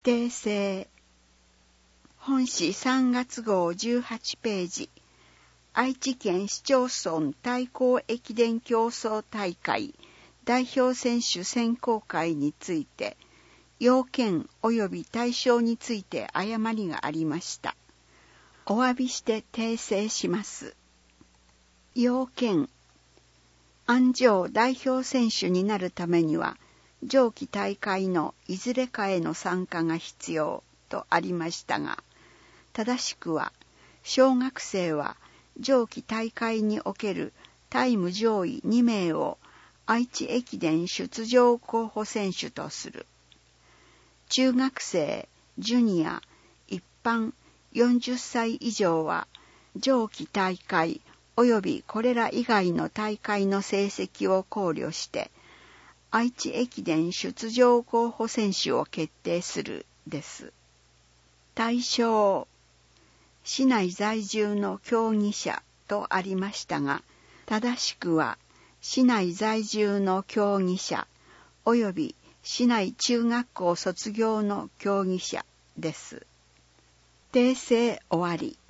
訂正。本誌3月号18ページ。愛知県市町村対抗駅伝競争大会代表選手選考会について、要件及び対象について誤りがありました。お詫びして訂正します。要件。安城代表選手になるためには、上記大会のいずれかへの参加が必要とありましたが、正しくは、小学生は上記大会におけるタイム上位2名を愛知駅伝出場候補選手とする。中学生、ジュニア、一般40歳以上は上記大会及びこれら以外の大会の成績を考慮して愛知駅伝出場候補選手を決定するです。対象。市内在住の競技者とありましたが、正しくは市内在住の競技者及び市内中学校卒業の競技者です。訂正終わり。